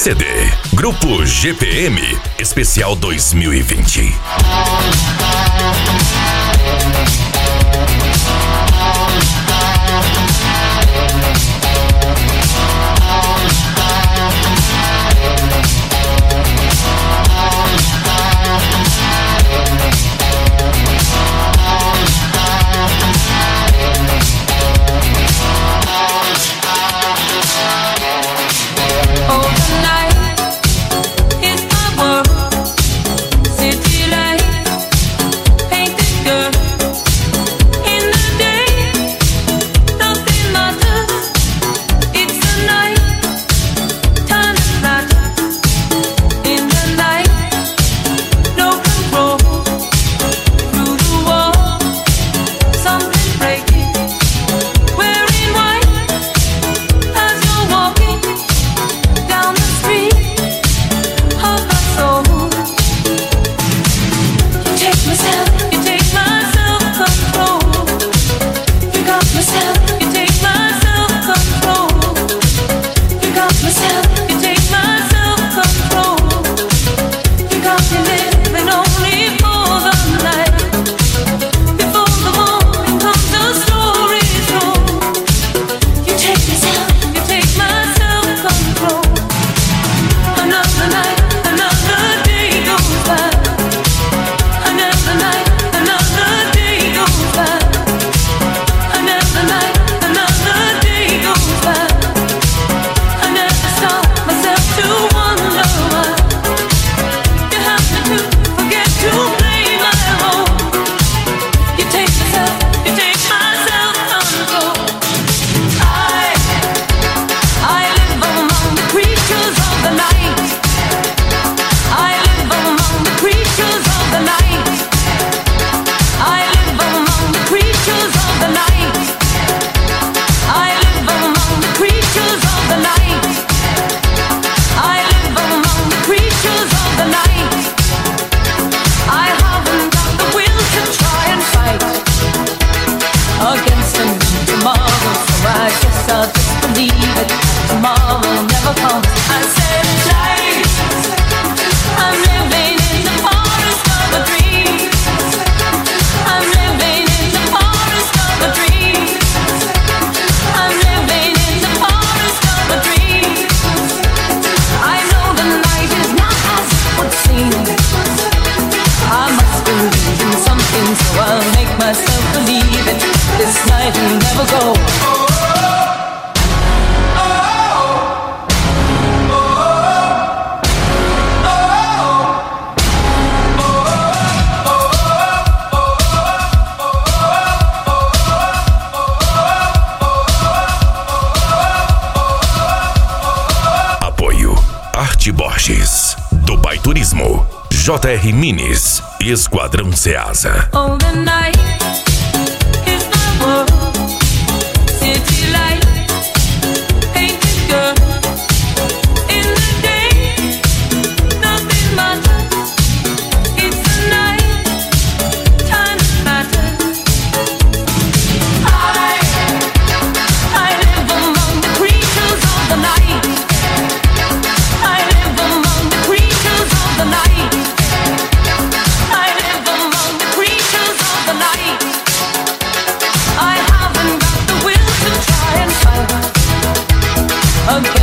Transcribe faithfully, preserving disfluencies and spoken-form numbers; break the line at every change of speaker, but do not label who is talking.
C D. Grupo G P M, especial dois mil e vinte. Dubai Turismo, J R Minis e Esquadrão Ceasa.
Oh, the night is my world. City light, painted girl. In the day, nothing matters. It's the night, time matters. I, I live among the creatures of the night. I live among the creatures of the night. I live among the creatures of the night. I haven't got the will to try and fight again.